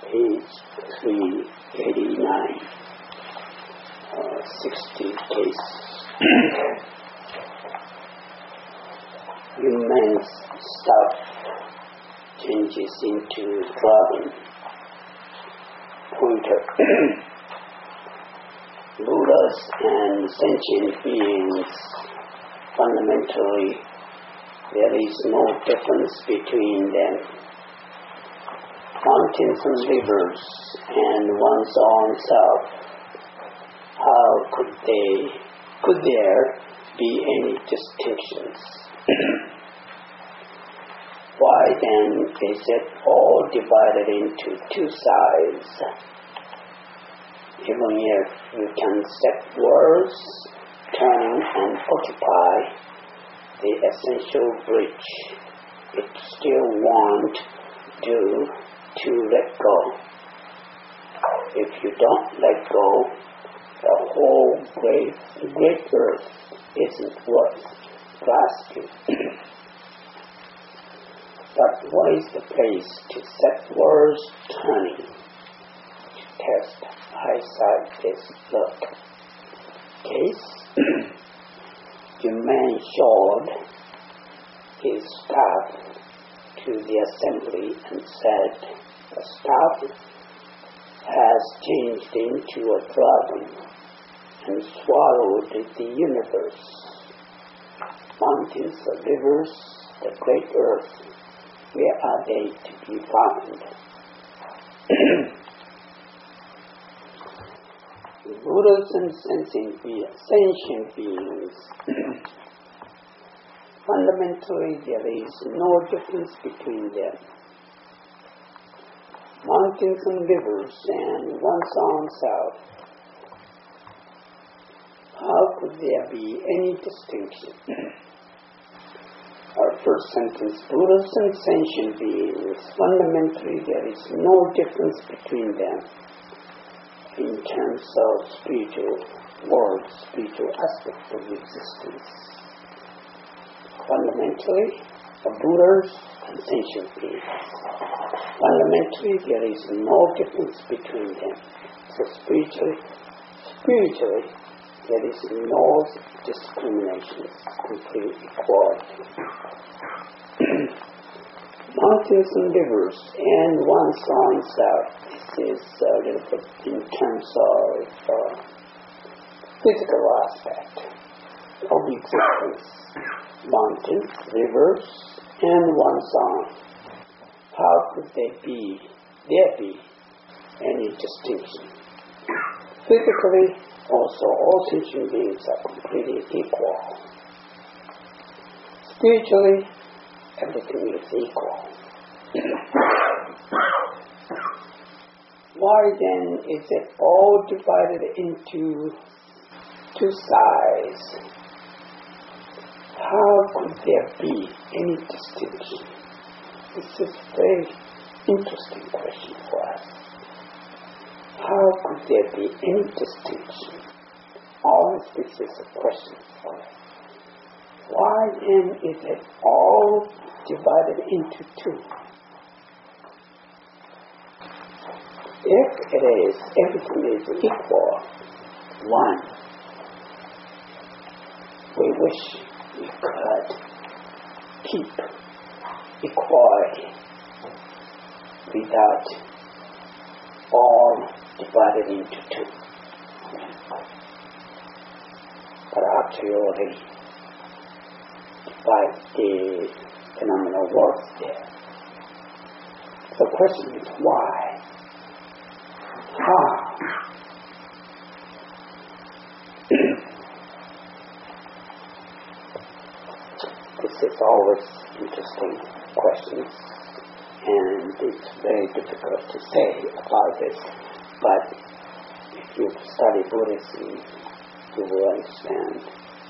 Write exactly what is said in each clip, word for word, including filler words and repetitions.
page three eighty-nine, uh, sixty case. Human stuff changes into dragon. Pointer. Buddhas and sentient beings, fundamentally, there is no difference between them. Mountains and rivers and one's own self, how could they, could there be any distinctions? Why then is it all divided into two sides? Even if you can set words, turn and occupy the essential bridge, it still won't do to let go. If you don't let go, the whole great, great earth isn't worth grasping. But what is the place to set words turning? To test eyesight is look. Case, the man showed his staff to the assembly and said, the staff has changed into a dragon and swallowed the universe. Mountains, the rivers, the great earth, where are they to be found? Buddhas and sentient beings, sentient beings. Fundamentally, there is no difference between them. Mountains and rivers and one's own self. How could there be any distinction? Our first sentence, Buddhas and sentient beings, fundamentally there is no difference between them in terms of spiritual world, spiritual aspect of existence. Fundamentally, the Buddhas and sentient beings. Fundamentally, there is no difference between them. So spiritually, spiritually, there is no discrimination, complete equality. Mountains and rivers and one's own self. This is a little bit in terms of uh, physical aspect of existence. Mountains, rivers, and one's own. How could they be, there be any distinction? Physically, also all sentient beings are completely equal. Spiritually, everything is equal. Why then is it all divided into two sides? How could there be any distinction? This is a very interesting question for us. How could there be any distinction? Always this is a question for us. Why then is it all divided into two? If it is, everything is equal, one, we wish we could keep equality without all divided into two. But actually, divide the phenomenal works there. The question is why? How? This is always interesting questions, and it's very difficult to say about this, but if you study Buddhism, you will understand.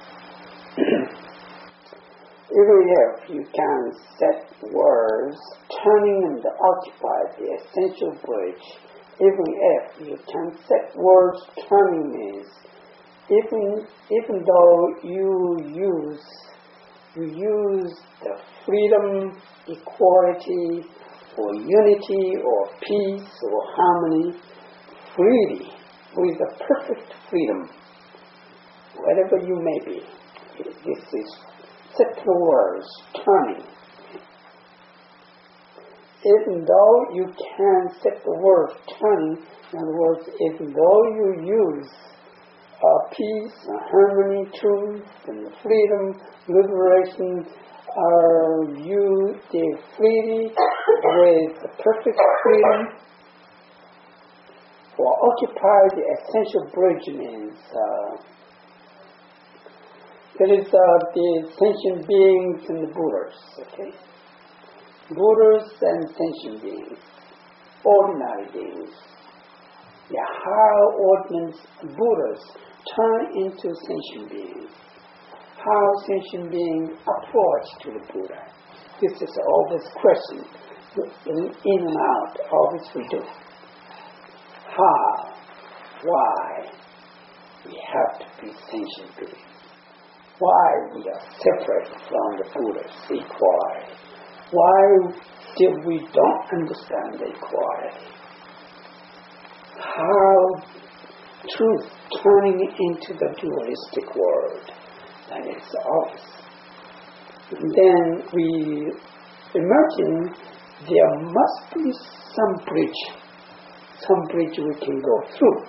Even if you can set words turning and occupy the essential bridge, even if you can set words turning means, even even though you use you use the freedom, equality, or unity or peace or harmony freely with a perfect freedom, wherever you may be. This is set the words turning. Even though you can set the word turning, in other words, even though you use uh, peace, and harmony, truth, and freedom, liberation, uh, you live freely with perfect freedom. For occupy the essential bridge means uh, there is uh, the sentient beings and the Buddhas, okay? Buddhas and sentient beings, ordinary beings. Yeah, how ordinary Buddhas turn into sentient beings. How sentient beings approach to the Buddha. This is always question, in and out, always we do. How, why we have to be sentient beings. Why we are separate from the Buddha's equality. Why did we don't understand the equality? How truth turning into the dualistic world. That is obvious. And then we imagine there must be some bridge, some bridge we can go through.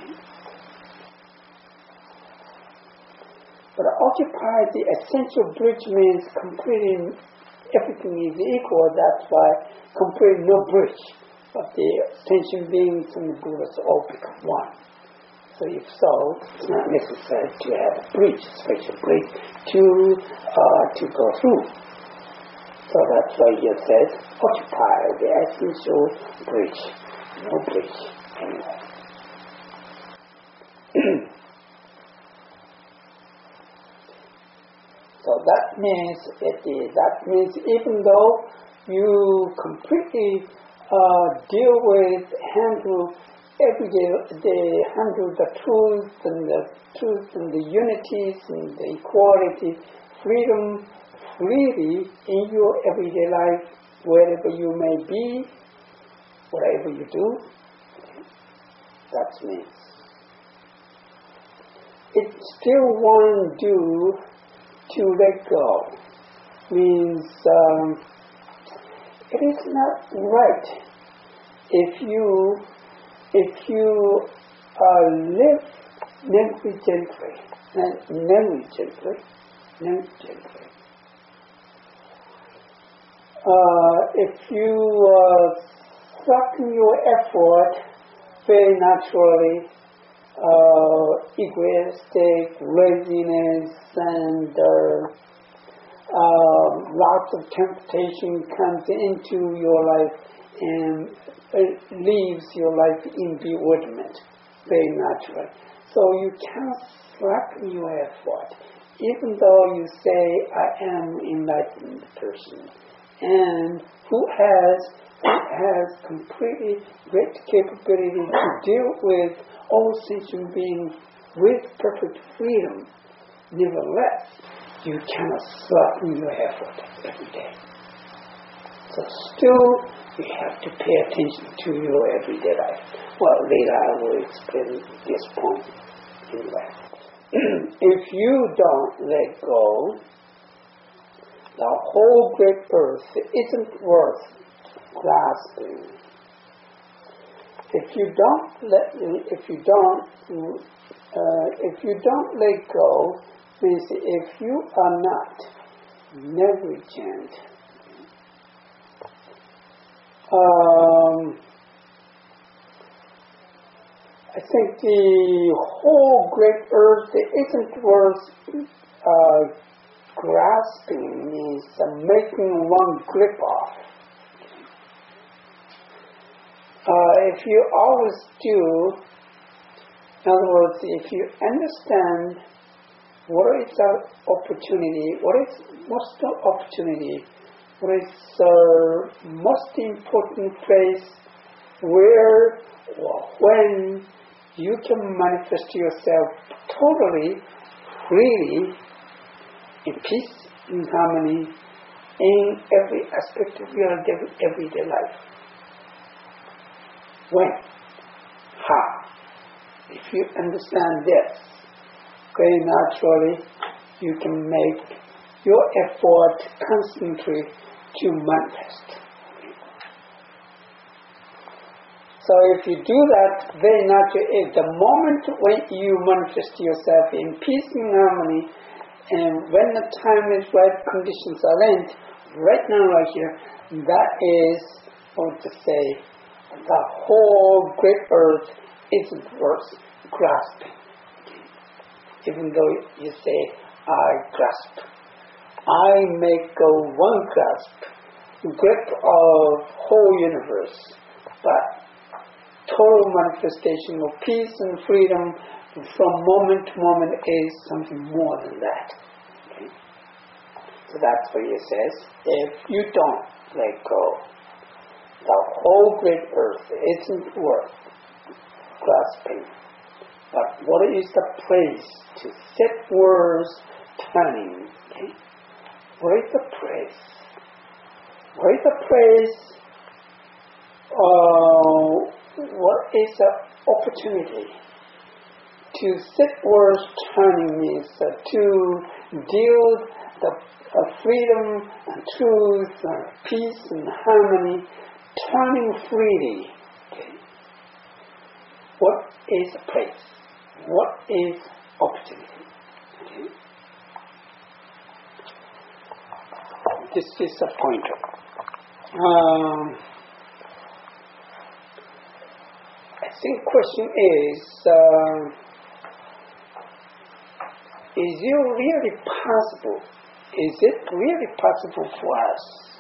But occupy the essential bridge means completing everything is equal. That's why completing no bridge, but the sentient beings and the Buddhas all become one. So if so, it's not necessary to have a bridge, special bridge, to uh, to go through. So that's why you said, occupy the essential bridge. No bridge anyway. So that means, it is, that means even though you completely uh, deal with, handle every day, they handle the truth and the truth and the unities and the equality, freedom, freely in your everyday life, wherever you may be, whatever you do. That means it still won't do to let go. Means um, it is not right if you if you uh, live negligently, negligently, negligently. Uh, if you uh, suck your effort very naturally, uh, egoistic, laziness, and uh, uh, lots of temptation comes into your life and it leaves your life in bewilderment very naturally. So you cannot slacken your effort, even though you say, I am enlightened person, and who has who has completely great capability to deal with all sentient beings with perfect freedom. Nevertheless, you cannot slacken your effort every day. So still, you have to pay attention to your everyday life. Well, later I will explain this point anyway. If you don't let go, the whole great earth isn't worth grasping. If you don't let, if you don't, uh, if you don't let go, means if you are not negligent, um, I think the whole great earth isn't worth uh, grasping, means uh, making one grip off. Uh, if you always do, in other words, if you understand what is the opportunity, what is most the opportunity, what is the most important place where or when you can manifest yourself totally, freely, in peace, in harmony, in every aspect of your everyday life. When? How? If you understand this, very naturally you can make your effort constantly to manifest. So if you do that, very naturally, the moment when you manifest yourself in peace and harmony, and when the time is right, conditions are in, right now, right here, that is, I want to say, the whole great earth isn't worth grasping. Even though you say, I grasp. I make a one grasp, grip of whole universe, but total manifestation of peace and freedom from moment to moment is something more than that. Okay? So that's what he says. If you don't let go, the whole great earth isn't worth grasping. But what is the place to set words turning? Okay? What is the place? What is the place? Uh, what is the opportunity to set words turning means uh, to deal the uh, freedom and truth, uh, peace and harmony, turning freely. Okay? What is the place? What is opportunity? Okay? This is a pointer. Um, I think question is, uh, is it really possible, is it really possible for us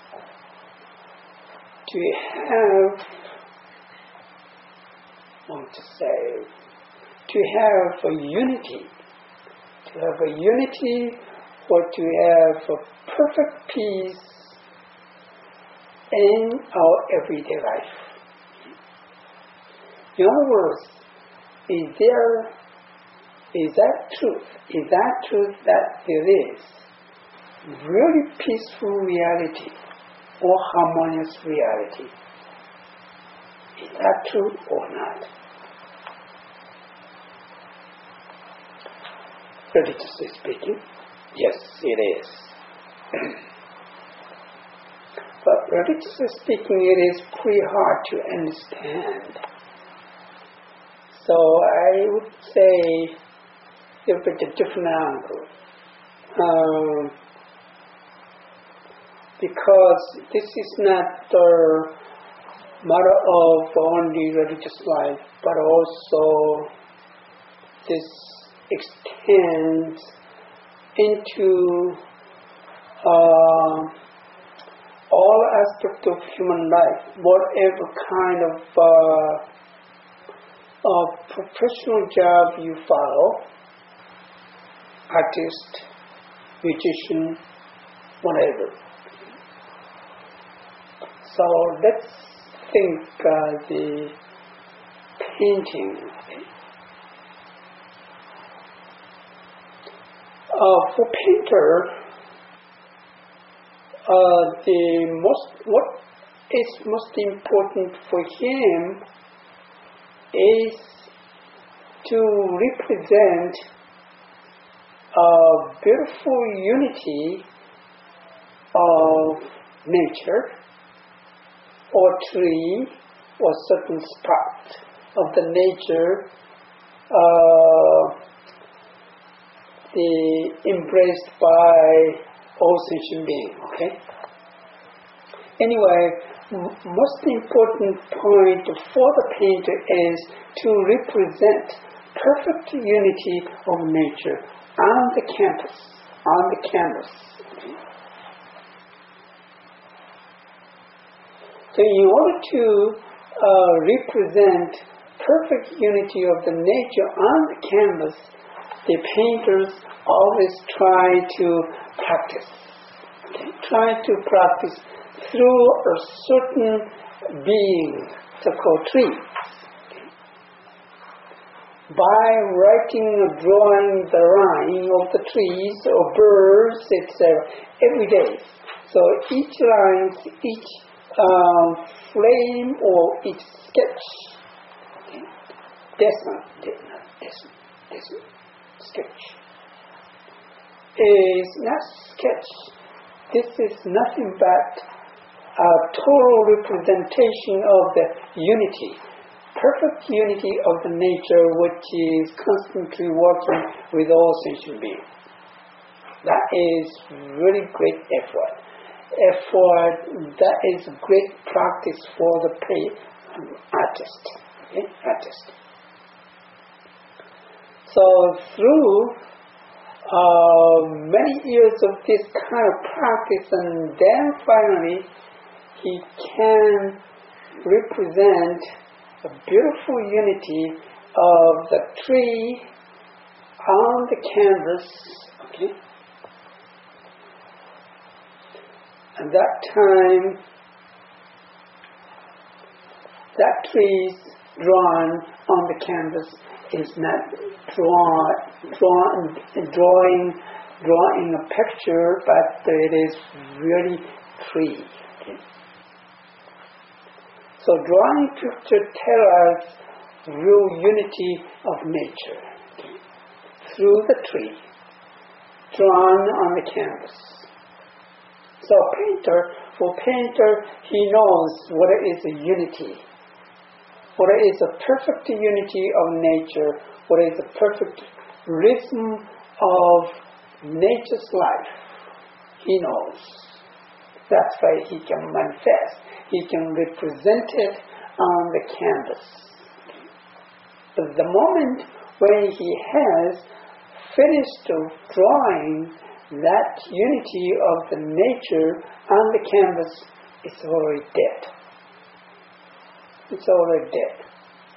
to have, I want to say, to have a unity, to have a unity or to have a perfect peace in our everyday life? In other words, is there, is that truth, is that truth that there is really peaceful reality or harmonious reality? Is that true or not? Religiously speaking, yes, it is. But religiously speaking, it is pretty hard to understand. So I would say, give it a different angle. Um, because this is not the matter of only religious life, but also this extends into uh, all aspects of human life, whatever kind of uh, uh, professional job you follow, artist, musician, whatever. So let's think uh, the painting. Uh, for painter, uh, the most what is most important for him is to represent a beautiful unity of nature, or tree, or certain spot of the nature, uh, the embraced by all sentient being. Okay. Anyway, m- most important point for the painter is to represent perfect unity of nature on the canvas, on the canvas. Okay. So in order to uh, represent perfect unity of the nature on the canvas, the painters always try to practice. Okay? Try to practice through a certain being, so-called tree. Okay? By writing or drawing the line of the trees or birds, et cetera, every day. So each line, each um, frame or each sketch, okay, this one, this one, this one, this one, sketch, is not sketch. This is nothing but a total representation of the unity, perfect unity of the nature which is constantly working with all sentient beings. That is really great effort. Effort, that is great practice for the play, um, artist. Okay? Artist. So through uh, many years of this kind of practice, and then finally he can represent a beautiful unity of the tree on the canvas. Okay. At that time, that tree drawn on the canvas is not drawn, drawn, drawing, drawing a picture, but it is really tree. Okay? So drawing picture tells us real unity of nature, okay, through the tree, drawn on the canvas. So painter, for painter, he knows what is a unity, what is a perfect unity of nature, what is a perfect rhythm of nature's life. He knows. That's why he can manifest. He can represent it on the canvas. But the moment when he has finished drawing that unity of the nature on the canvas, it's already dead. It's already dead.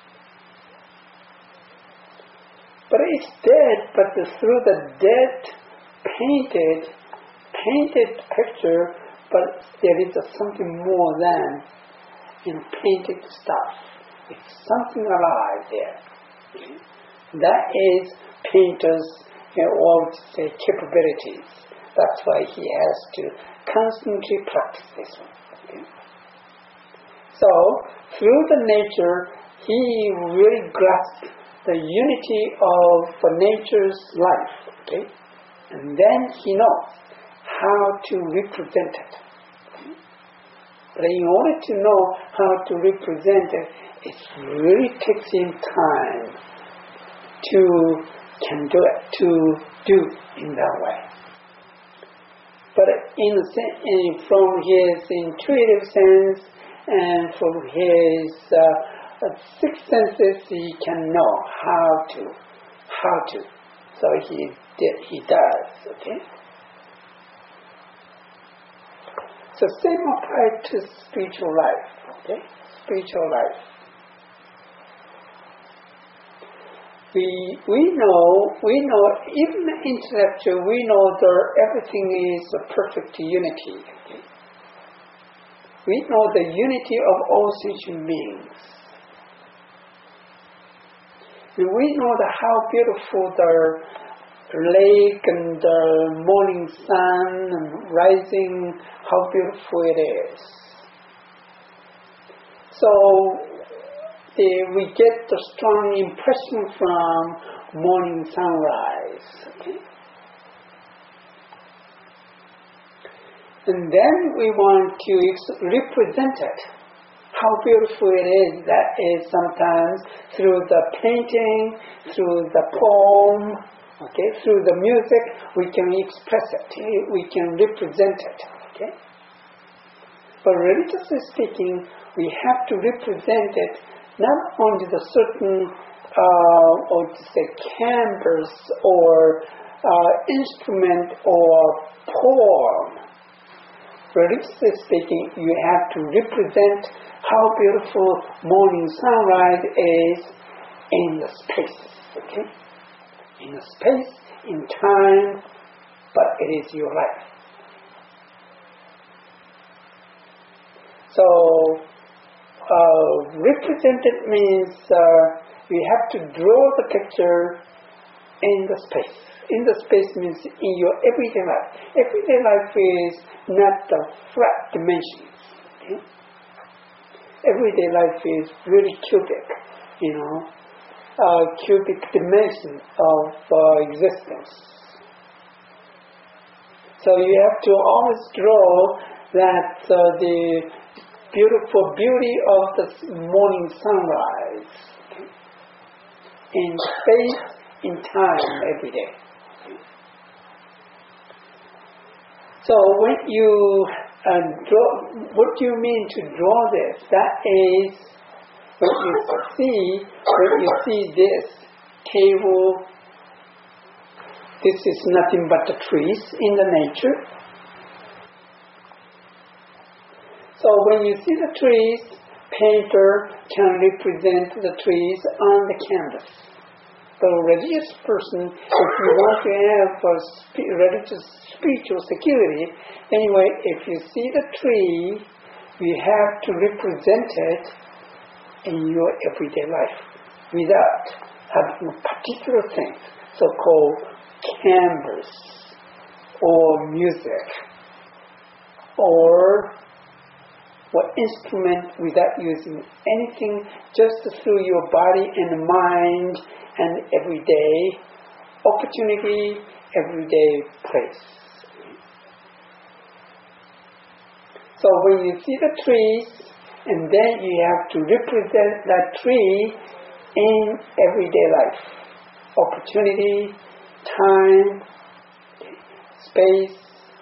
But it's dead, but through the dead painted, painted picture, but there is a something more than, you know, painted stuff. It's something alive there. That is painter's, you know, or say capabilities. That's why he has to constantly practice this one. Okay? So through the nature, he really grasped the unity of the nature's life. Okay? And then he knows how to represent it. Okay? But in order to know how to represent it, it really takes him time to can do it, to do in that way. But in, in from his intuitive sense and from his uh, sixth senses, he can know how to, how to. So he did, he does. Okay. So same applies to spiritual life. Okay, spiritual life. We we know we know even intellectual we know that everything is a perfect unity. Okay? We know the unity of all sentient beings. And we know that how beautiful the lake and the morning sun and rising, how beautiful it is. So we get the strong impression from morning sunrise. Okay? And then we want to ex- represent it. How beautiful it is. That is sometimes through the painting, through the poem, okay, through the music, we can express it. We can represent it. Okay? But religiously speaking, we have to represent it not only the certain, uh, or to say, canvas or uh, instrument or poem. Religiously speaking, you have to represent how beautiful morning sunrise is in the space. Okay, in the space, in time, but it is your life. So. Uh, represented means uh, we have to draw the picture in the space. in the space means in your everyday life. Everyday life is not the flat dimensions. Okay? Everyday life is really cubic, you know, uh, cubic dimension of uh, existence. So you have to always draw that uh, the beautiful beauty of the morning sunrise, okay? In space, in time, every day. So when you uh, draw, what do you mean to draw this? That is, when you see, when you see this table, this is nothing but the trees in the nature. So when you see the trees, painter can represent the trees on the canvas. The religious person, if you want to have a sp- religious spiritual security, anyway, if you see the tree, you have to represent it in your everyday life without having a particular thing, so-called canvas or music or what instrument, without using anything, just through your body and mind and everyday opportunity, everyday place. So when you see the trees, and then you have to represent that tree in everyday life. Opportunity, time, space,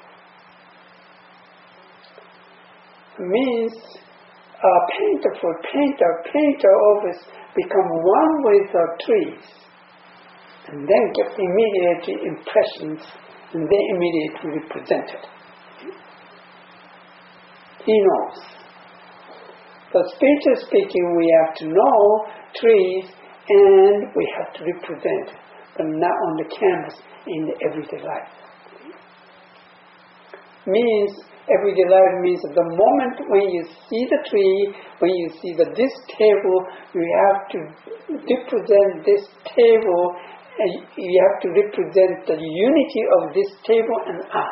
means a painter for painter, painter always become one with the trees and then get immediate impressions and then immediately represent it. He knows. So spiritually speaking, we have to know trees and we have to represent them not on the canvas in the everyday life. Means everyday life means the moment when you see the tree, when you see the, this table, you have to represent this table, and you have to represent the unity of this table and I.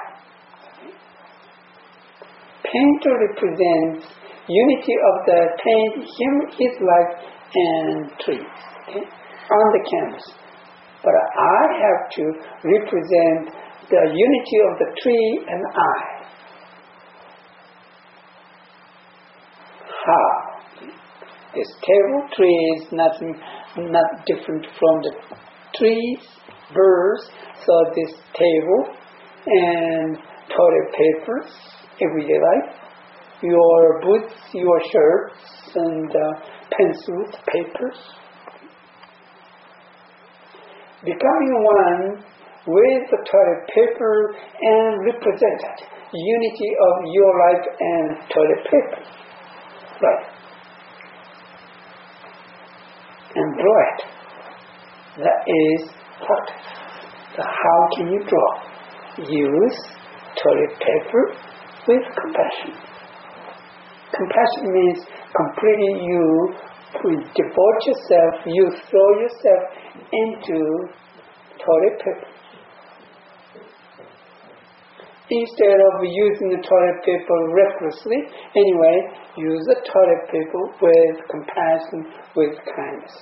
Painter represents unity of the paint, him, his life, and trees, okay, on the canvas. But I have to represent the unity of the tree and I. How? This table tree is nothing, not different from the trees, birds. So this table and toilet papers, everyday life, your boots, your shirts, and uh, pencils, papers. Becoming one with the toilet paper and represent it, unity of your life and toilet paper. Right. And draw it. That is practice. So how can you draw? Use toilet paper with compassion. Compassion means completely you devote yourself, you throw yourself into toilet paper. Instead of using the toilet paper recklessly, anyway, use the toilet paper with compassion, with kindness.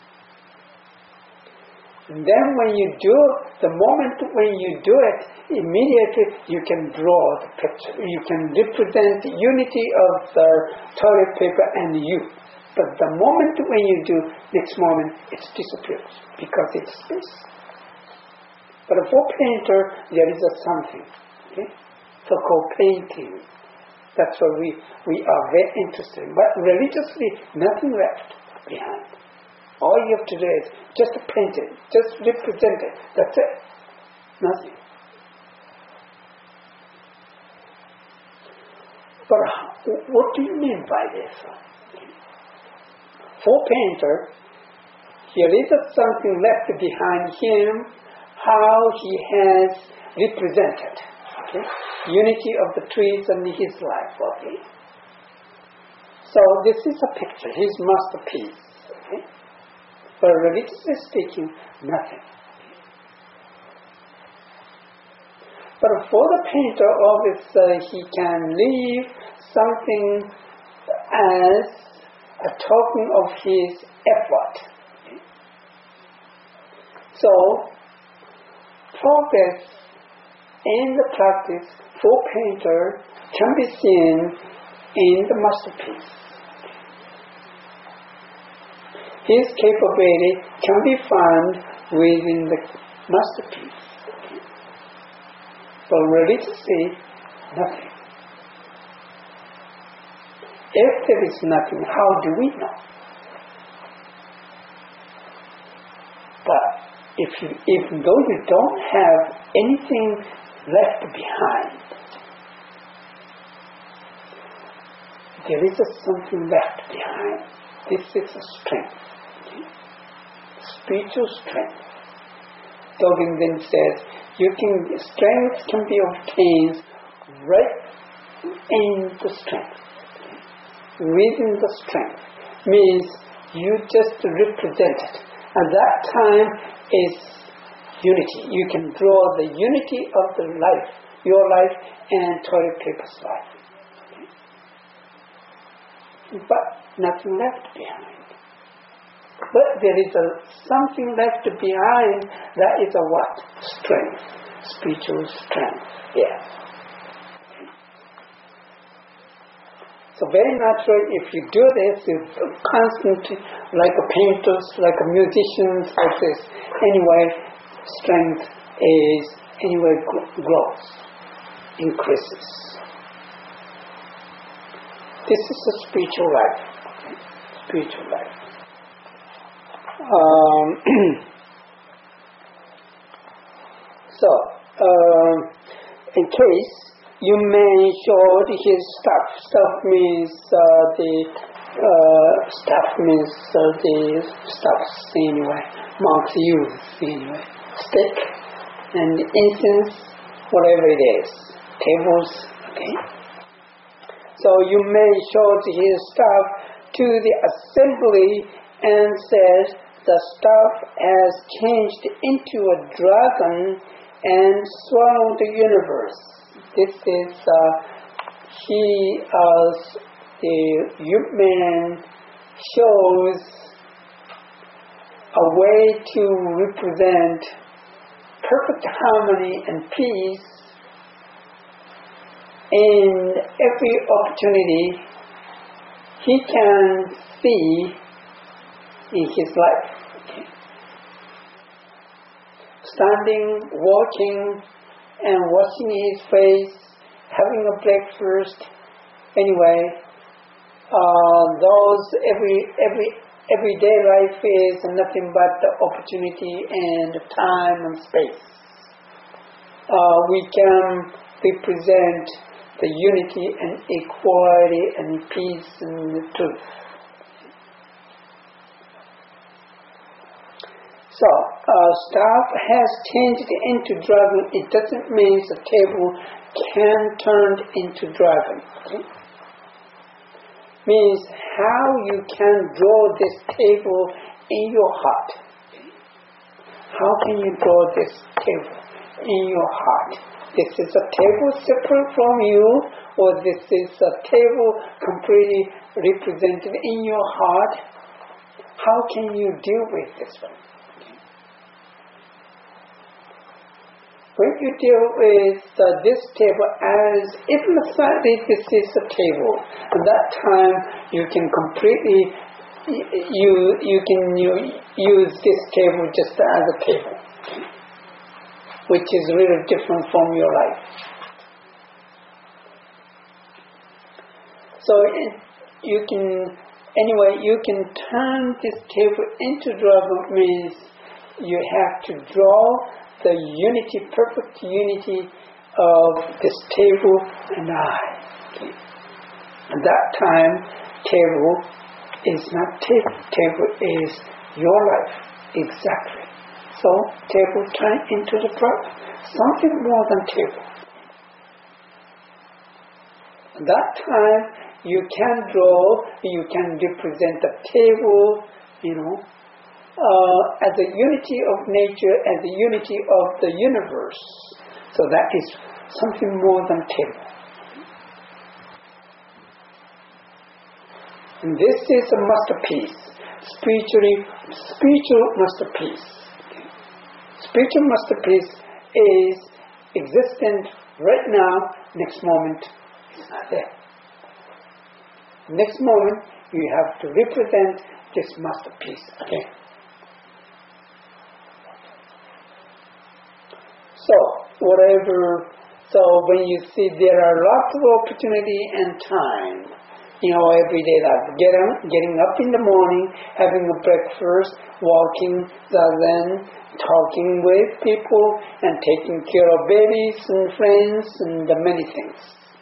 And then when you do, the moment when you do it, immediately you can draw the picture. You can represent the unity of the toilet paper and you. But the moment when you do, next moment it disappears because it's space. But for painter, there is a something. Okay? So-called painting. That's what we, we are very interested in. But religiously, nothing left behind. All you have to do is just paint it, just represent it. That's it. Nothing. But what do you mean by this? For painter, there is something left behind him, how he has represented. Okay? Unity of the trees and his life. Okay? So this is a picture, his masterpiece. Okay? But religiously speaking, nothing. But for the painter, obviously, he can leave something as a token of his effort. So, progress in the practice for painter can be seen in the masterpiece. His capability can be found within the masterpiece. But religiously, nothing. If there is nothing, how do we know? But if you, even though you don't have anything left behind, there is a something left behind. This is a strength, okay? Spiritual strength. Dogen then says, you can strength can be obtained right in the strength. Okay? Within the strength means you just represent it. At that time is unity. You can draw the unity of the life, your life and toilet paper's life. Okay? But nothing left behind. But there is a something left behind that is a what? Strength. Spiritual strength. Yes. So very naturally, if you do this, you constantly, like a painters, like a musicians, like this, anyway, strength is, anyway, grows, increases. This is a spiritual life. Spiritual life. Um, so, uh, in case you may show his stuff. Stuff means uh, the uh, stuff means uh, the stuffs anyway. Monks use anyway. Stick and incense, whatever it is. Tables, okay. So you may show his stuff to the assembly and says the stuff has changed into a dragon and swallowed the universe. This is uh, he as the man shows a way to represent perfect harmony and peace in every opportunity he can see in his life. Okay. Standing, walking, and washing his face, having a breakfast. Anyway, uh, those every every everyday life is nothing but the opportunity and time and space. Uh, we can represent the unity and equality and peace and the truth. So, uh, staff has changed into dragon. It doesn't mean the table can turn into dragon. Okay? Means how you can draw this table in your heart. Okay? How can you draw this table in your heart? This is a table separate from you, or this is a table completely represented in your heart. How can you deal with this one? When you deal with uh, this table as if slightly this is a table, at that time you can completely you you can you, use this table just as a table, which is really different from your life. So it, you can anyway you can turn this table into dragon. Means you have to draw the unity, perfect unity of this table and I. Okay. At that time, table is not table. Table is your life. Exactly. So, table turn into the product. Something more than table. At that time, you can draw, you can represent the table, you know, Uh, as a unity of nature, as a unity of the universe. So that is something more than table. And this is a masterpiece, spiritually, spiritual masterpiece. Spiritual masterpiece is existent right now, next moment it's not there. Next moment you have to represent this masterpiece again. So, whatever, so when you see there are lots of opportunity and time, you know, every day that getting, getting up in the morning, having a breakfast, walking, then talking with people and taking care of babies and friends and the many things.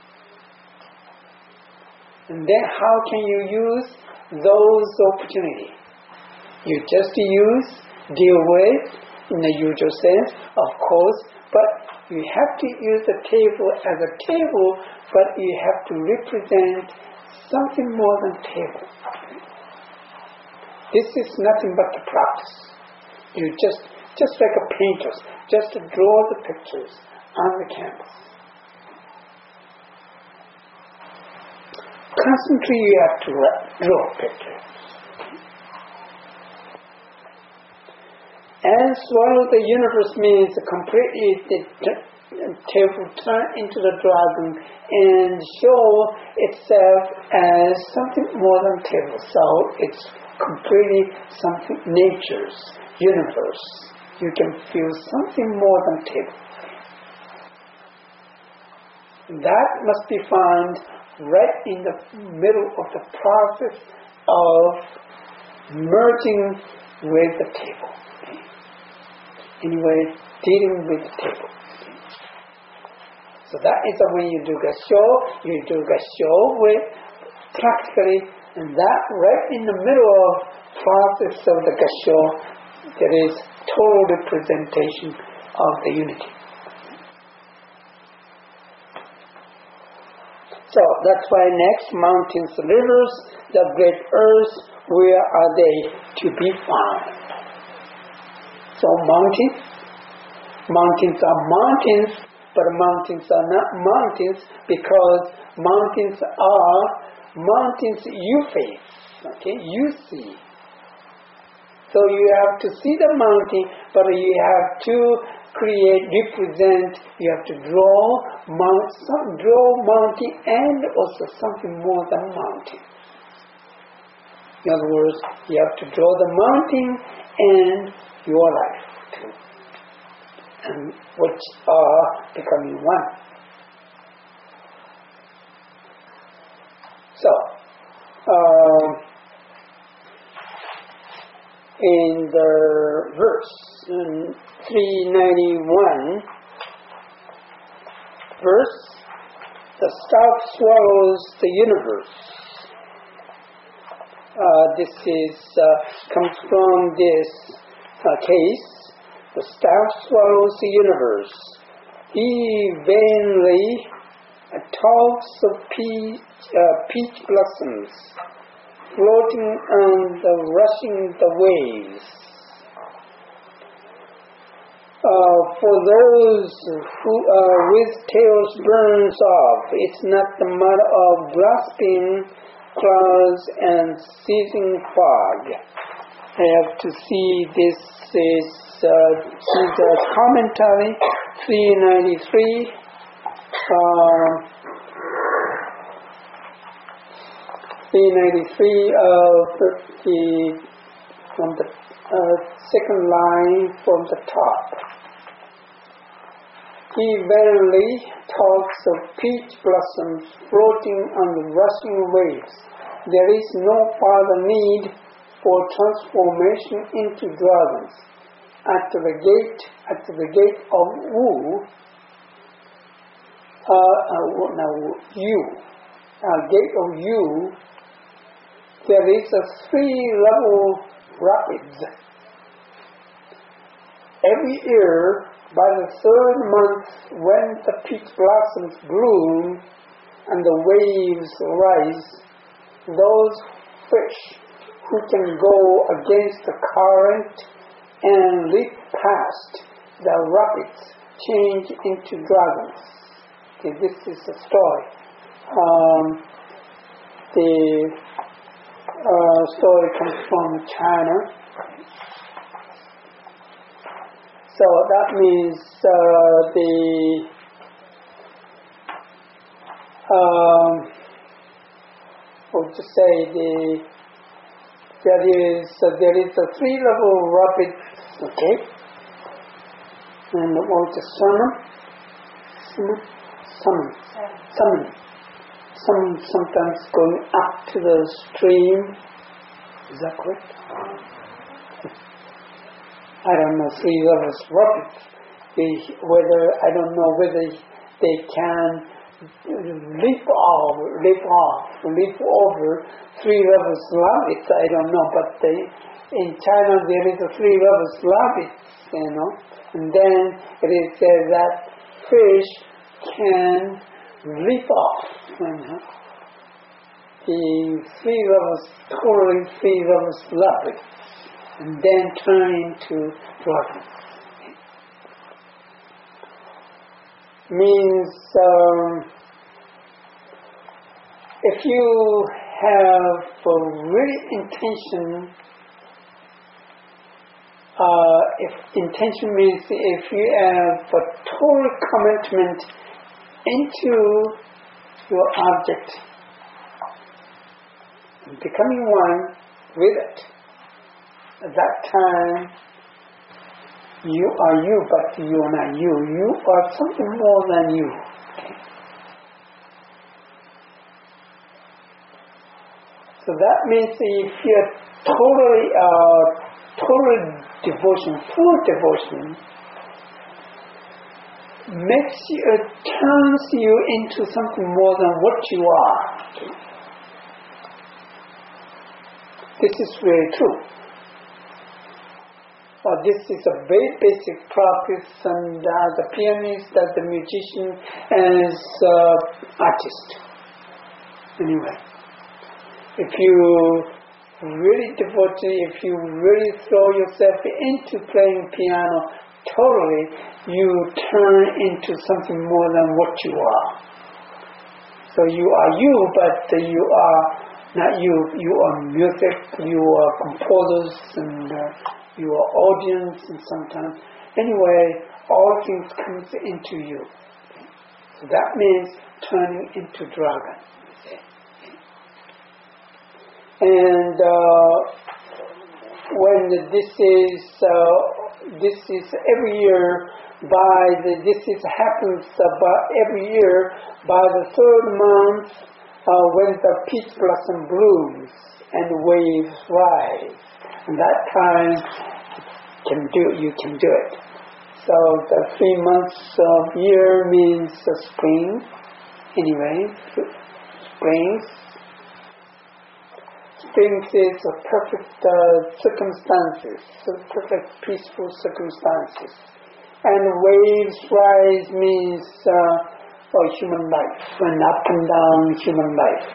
And then how can you use those opportunities? You just use, deal with, in the usual sense, of course, but you have to use the table as a table, but you have to represent something more than table. This is nothing but the practice. You just, just like a painter, just to draw the pictures on the canvas. Constantly you have to draw pictures. And swallow the universe means completely the table turn into the dragon and show itself as something more than table. So it's completely something, nature's universe. You can feel something more than table. That must be found right in the middle of the process of merging with the table. Okay? Anyway, dealing with the table. Okay? So that is the way you do gasho. You do gasho with practically, and that right in the middle of process of the gasho, there is total representation of the unity. So that's why next, mountains, rivers, the great earth, where are they to be found? So mountains, mountains are mountains, but mountains are not mountains because mountains are mountains you face, okay, you see. So you have to see the mountain, but you have to create, represent, you have to draw, mount, some, draw mountain and also something more than mountain. In other words, you have to draw the mountain and your life too, and which are becoming one. So, uh, in the verse, in three ninety-one verse, the staff swallows the universe. Uh, this is uh, comes from this uh, case. The staff swallows the universe. He vainly uh, talks of peach, uh, peach blossoms floating on the rushing the waves. Uh, for those who uh, with tails burns off, it's not the matter of grasping clouds and seizing fog. I have to see this is uh, Jesus commentary three ninety-three. Uh, three ninety-three of the from the uh, second line from the top. He verily talks of peach blossoms floating on the rushing waves. There is no further need for transformation into dragons. At the gate, at the gate of Wu, uh, uh, now Yu, uh, gate of Yu, there is a three-level rapids. Every year, by the third month, when the peach blossoms bloom and the waves rise, those fish who can go against the current and leap past the rapids change into dragons. Okay, this is a story. Um, the uh, story comes from China. So that means uh, the um, what to say the there is uh, there is a three level rapid, okay, and what is summon, summon, summon, some sometimes going up to the stream. Is that correct? I don't know, three levels rockets. They, whether I don't know whether they can leap off, leap off, leap over three levels rockets. I don't know, but they, in China there is a three levels rockets, you know, and then it is said that fish can leap off. You know, the three levels, totally three levels rockets. And then turn into dragons. Means um, if you have a really intention, uh, if intention means if you have a total commitment into your object, becoming one with it. At that time, you are you, but you are not you. You are something more than you. Okay? So that means if you're totally, uh, total devotion, full devotion, makes you, it turns you into something more than what you are. Okay? This is very true. Uh, this is a very basic practice, and uh, the pianist, as the musician, as uh, artist. Anyway, if you really devote, if you really throw yourself into playing piano totally, you turn into something more than what you are. So you are you, but you are not you. You are music, you are composers, and uh, you are audience, and sometimes, anyway, all things comes into you. So that means turning into dragon. And uh, when this is uh, this is every year by the this is happens about every year by the third month uh, when the peach blossom blooms and the waves rise. And that time can do you can do it. So the three months of year means uh, spring. Anyway, springs. Springs is a perfect uh, circumstances, so perfect peaceful circumstances. And waves rise means uh, for human life, and up and down human life.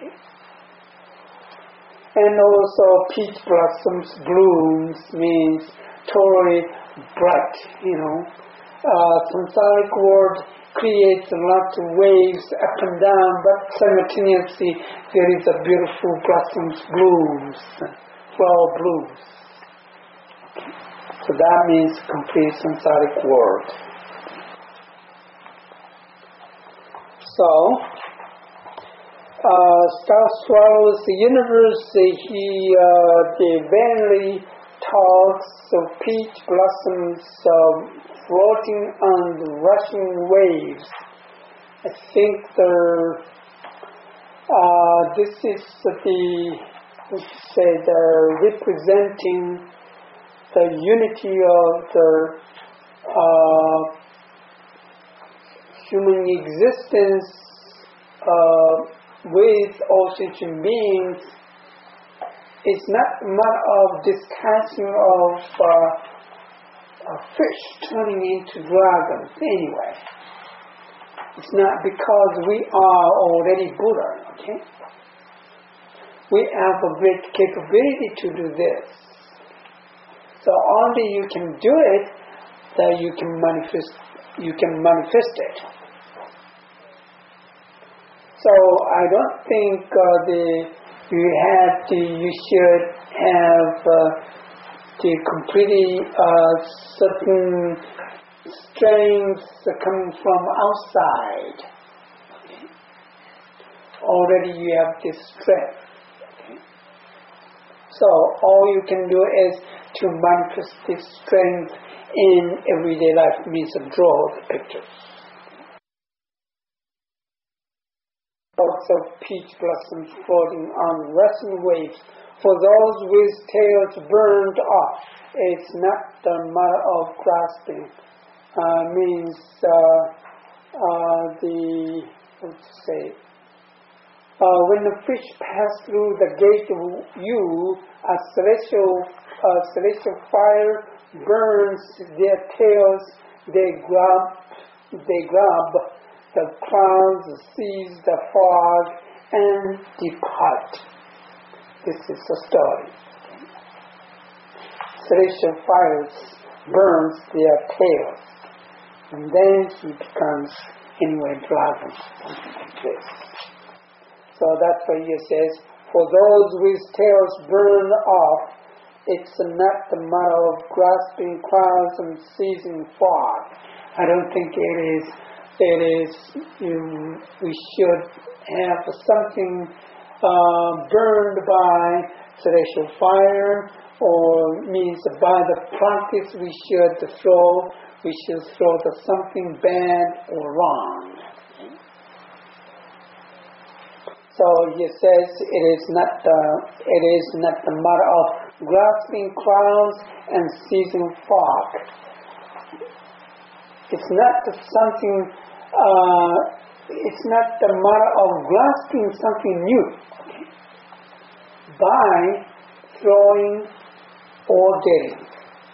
And also peach blossoms blooms means totally bright, you know. Uh, samsaric world creates lots of waves up and down, but simultaneously there is a beautiful blossoms blooms, flower blooms. Okay. So that means complete samsaric world. So, Uh, Star Swallows the universe, he uh, they vainly talks of peach blossoms uh, floating on the rushing waves. I think the uh, this is the let's say the representing the unity of the uh, human existence. Uh, with all sentient beings, it's not a matter of discussion of uh, a fish turning into dragons anyway. It's not because we are already Buddha, okay? We have a great capability to do this. So only you can do it, that you can manifest, you can manifest it. So I don't think uh, the you have to. You should have uh, the completely uh, certain strength coming from outside. Okay. Already you have this strength. Okay. So all you can do is to manifest this strength in everyday life, means draw the pictures. Also peach blossoms floating on rusty waves. For those with tails burned off, it's not the matter of grasping. Uh, means uh, uh, the what to say? Uh, when the fish pass through the gate, you a celestial uh, celestial fire burns their tails. They grab, they grab the clouds, seize the fog, and depart. This is the story. Celestial fires burns their tails, and then he becomes anyway dragon, something like this. So that's why he says, for those with tails burned off, it's not the matter of grasping clouds and seizing fog. I don't think it is. It is. Um, we should have something uh, burned by celestial fire, or means by the practice we should throw. We should throw the something bad or wrong. So he says it is not the it is not the matter of grasping clouds and seizing fog. It's not the something. Uh, it's not the matter of grasping something new, okay, by throwing or getting.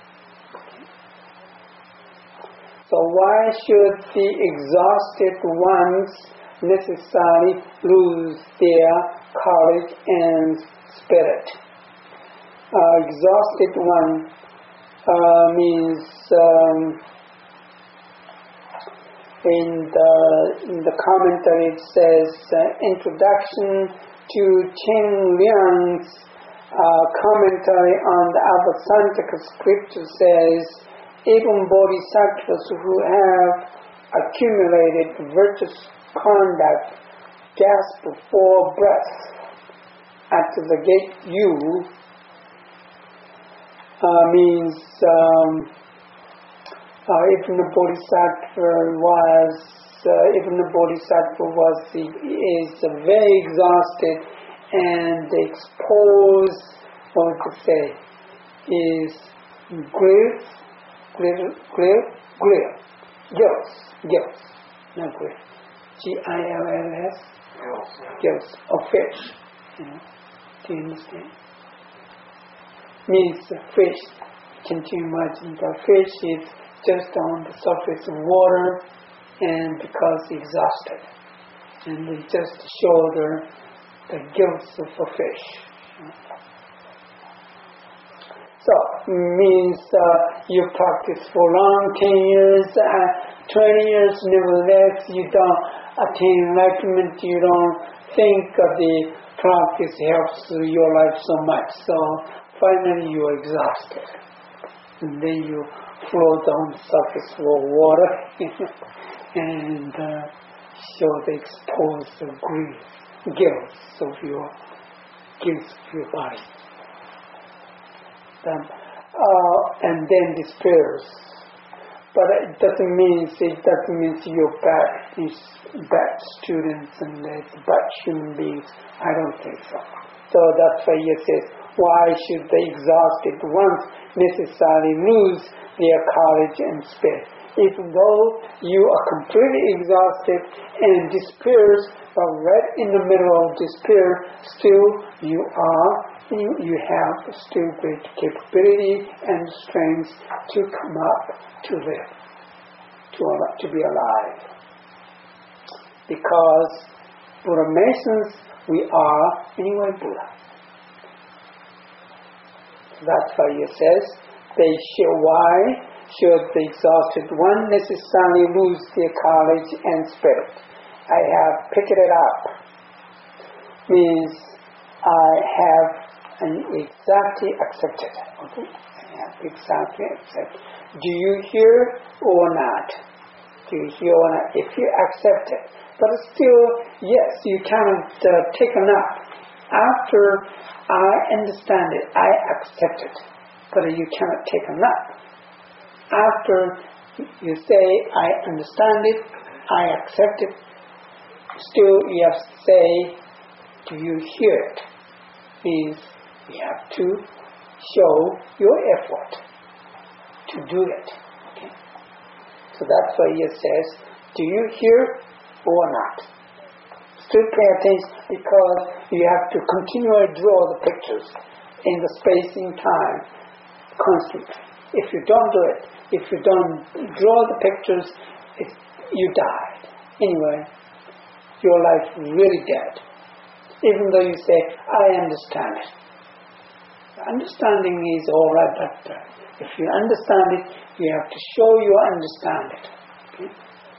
So why should the exhausted ones necessarily lose their courage and spirit? Uh, exhausted one uh, means um, in the in the commentary it says uh, introduction to Chen Liang's uh, commentary on the Avasantika scripture says, even bodhisattvas who have accumulated virtuous conduct gasp for breath at the gate you uh, means um, uh, even the bodhisattva was uh, even the bodhisattva was is very exhausted and exposed, what to say, is grief, grief, grief, grief, guilt, guilt, not grief. G I L L S? Gills of fish. You know? Do you understand? Means the fish. Can you imagine the fish is just on the surface of water and because exhausted. And they just shoulder the gills of a fish. You know? So, means uh, you practice for long, ten years, uh, twenty years, nevertheless you don't attain enlightenment, you don't think of the practice helps your life so much. So finally you are exhausted. And then you float on the surface of water and uh, show the exposed grief, guilt of your, guilt of your body. Um, uh, and then despairs. But it doesn't mean it doesn't mean you're bad, bad students and bad human beings. I don't think so. So that's why he says, why should the exhausted ones necessarily lose their courage and spirit? Even though you are completely exhausted and despairs are right in the middle of despair, still you are you, you have still great capability and strength to come up to live, to, to be alive. Because Buddha mentions we are anyway Buddha. That's why he says, they show why should the exhausted one necessarily lose their courage and spirit. I have picked it up means I have an exactly accepted. Okay? I have exactly accepted. Do you hear or not? Do you hear or not? If you accept it. But still, yes, you cannot uh, take a nap. After I understand it, I accept it. But you cannot take a nap. After you say, I understand it, I accept it, still you have to say, do you hear it? Means you have to show your effort to do it. Okay? So that's why it says, do you hear or not? Still pay attention, because you have to continually draw the pictures in the space and time constantly. If you don't do it, if you don't draw the pictures, it, you die. Anyway, your life is really dead. Even though you say, I understand it. Understanding is all right, but uh, if you understand it, you have to show you understand it. Okay?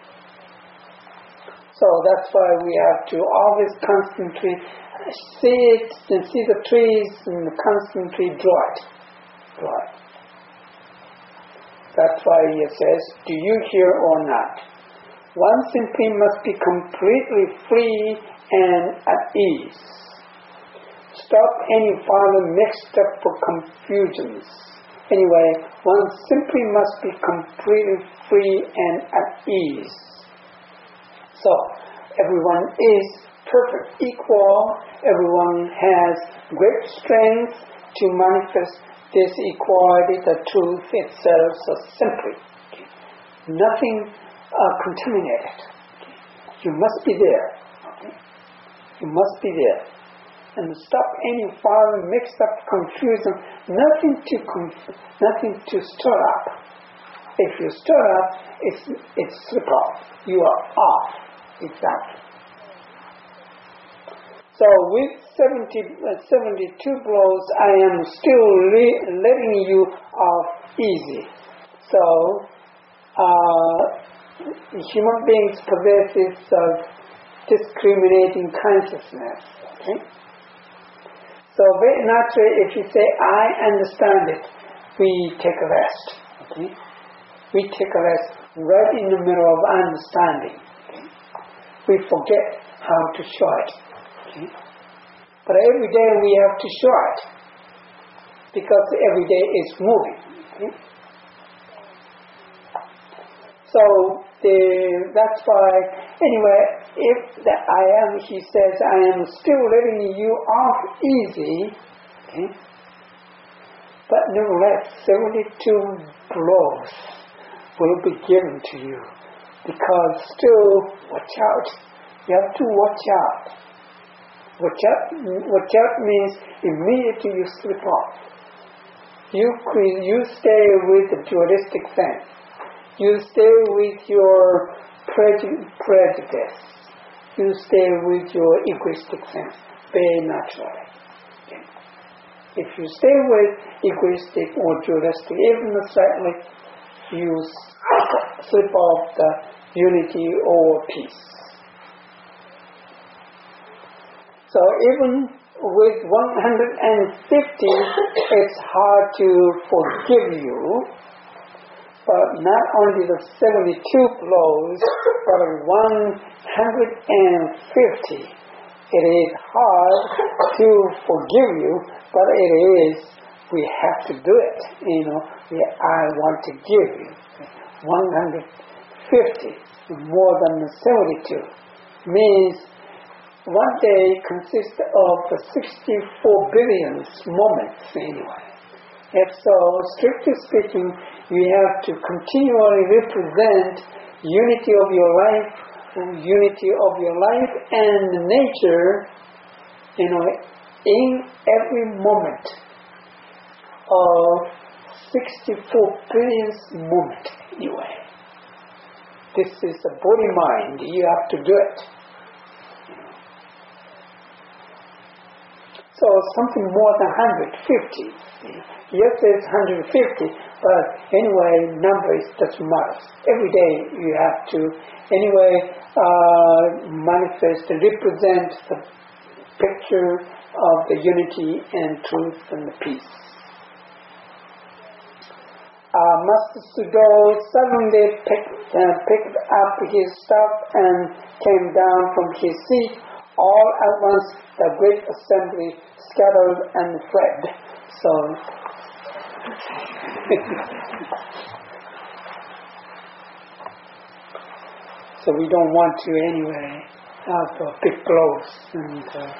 So that's why we have to always constantly see it, and see the trees, and constantly draw it. Draw it. That's why it says, do you hear or not? One simply must be completely free and at ease. Stop any further mixed up for confusions. Anyway, one simply must be completely free and at ease. So, everyone is perfect, equal. Everyone has great strength to manifest this equality, the truth itself, so simply. Okay. Nothing uh, contaminated. Okay. You must be there. Okay. You must be there. And stop any further mixed up confusion. Nothing to conf- nothing to stir up. If you stir up, it's it's slip off. You are off. Exactly. So with seventy, uh, seventy-two blows, I am still re- letting you off easy. So uh, human beings possess of discriminating consciousness. Okay? So very naturally, if you say, I understand it, we take a rest. Okay? We take a rest right in the middle of understanding. Okay? We forget how to show it. Okay? But every day we have to show it, because every day is moving. Okay? So the, that's why, anyway, if the I am, he says, I am still letting you off easy, okay? But nevertheless, seventy-two blows will be given to you, because still, watch out. You have to watch out. Watch out, watch out means immediately you slip off. You, you stay with the dualistic sense. You stay with your prejudice. You stay with your egoistic sense, very naturally. Okay. If you stay with egoistic or dualistic, even slightly, you slip off the unity or peace. So even with one hundred fifty, it's hard to forgive you. But not only the seventy-two blows, but one hundred fifty. It is hard to forgive you, but it is, we have to do it. You know, we, I want to give you. one hundred fifty, more than the seventy-two, means one day consists of sixty-four billion moments anyway. If so, strictly speaking, you have to continually represent unity of your life, unity of your life and nature, you know, in every moment of sixty-four billion moment anyway. This is the body mind. You have to do it. So something more than one hundred fifty. Yes, it's one hundred fifty, but anyway, number is doesn't matter. Every day you have to, anyway, uh, manifest and represent the picture of the unity and truth and the peace. Uh, Master Sudo suddenly picked, uh, picked up his stuff and came down from his seat. All at once the great assembly scattered and fled. So, so we don't want to anyway have uh, big blows. And, uh,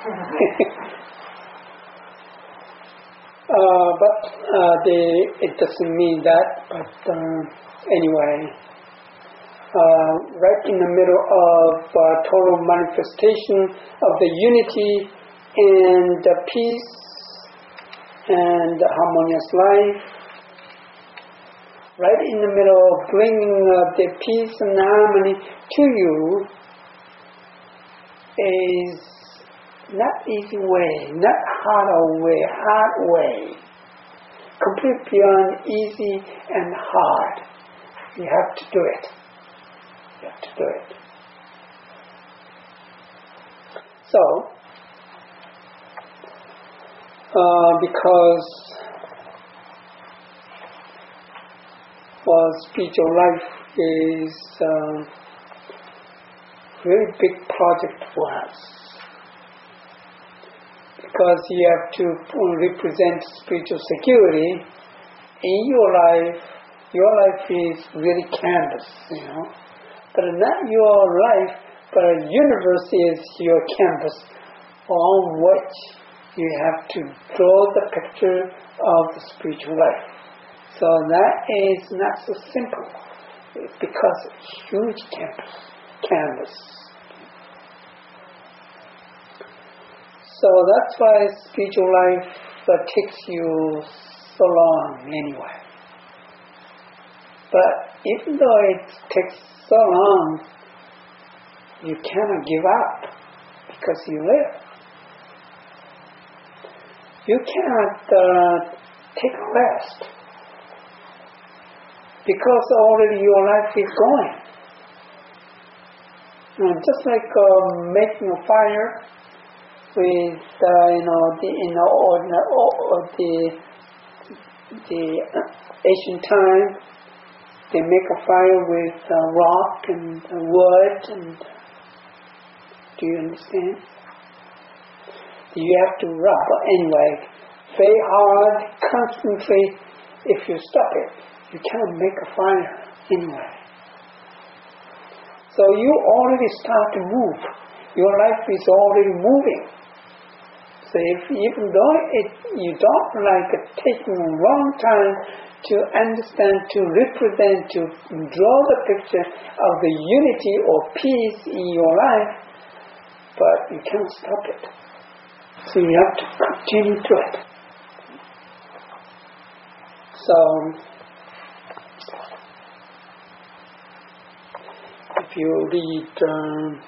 Uh, but uh, they, it doesn't mean that, but uh, anyway, uh, right in the middle of uh, total manifestation of the unity and the peace and the harmonious life, right in the middle of bringing uh, the peace and harmony to you is not easy way, not hard way, hard way. Complete beyond easy and hard. You have to do it. You have to do it. So, uh, because well, spiritual life is a very big project for us. Because you have to represent spiritual security in your life. Your life is really canvas, you know. But not your life, but the universe is your canvas on which you have to draw the picture of the spiritual life. So that is not so simple. It's because it's a huge canvas. canvas. So that's why spiritual life uh, takes you so long anyway. But even though it takes so long, you cannot give up because you live. You cannot uh, take a rest because already your life is going. And just like uh, making a fire with uh, you know the you know or, or the the ancient time, they make a fire with uh, rock and uh, wood, and do you understand? You have to rub anyway, very hard, constantly. If you stop it, you cannot make a fire anyway. So you already start to move. Your life is already moving. So if even though it, you don't like it taking a long time to understand, to represent, to draw the picture of the unity or peace in your life, but you can't stop it. So you have to continue to it. So if you read um,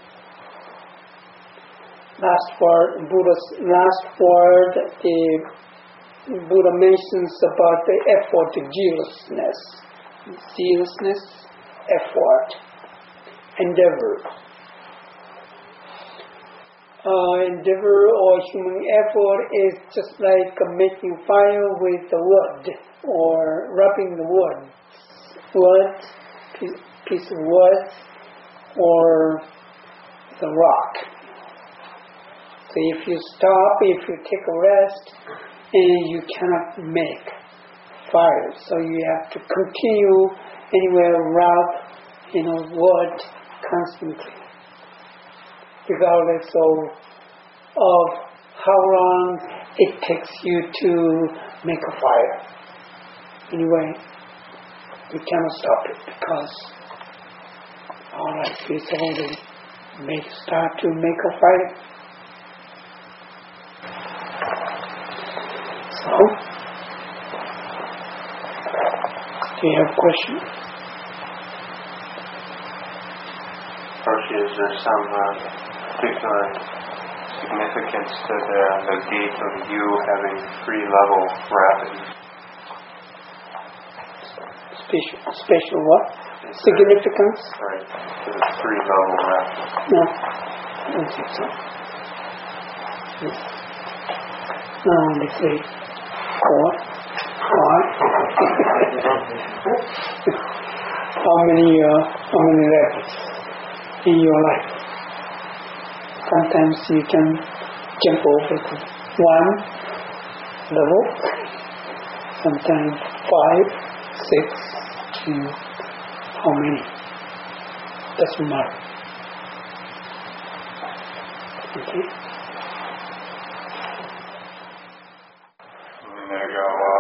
last word, Buddha's last word, the Buddha mentions about the effort, zealousness, zealousness, effort, endeavor. Uh, endeavor or human effort is just like uh, making fire with the wood or rubbing the wood, wood, piece, piece of wood, or the rock. So if you stop, if you take a rest, and you cannot make fire, so you have to continue anywhere rub, you know, wood constantly, regardless of, of how long it takes you to make a fire. Anyway, you cannot stop it because all right, it's already make start to make a fire. So, do you have a question? Roshi, is there some uh, particular significance to the, the gate of you having three level rapid? Special, special what? Is significance? Right, to the three level rapid. No, I don't think so. Now only three, four, five. How many, uh, how many levels in your life? Sometimes you can jump over to one level, sometimes five, six, you know, how many? Doesn't matter. Okay? There you go.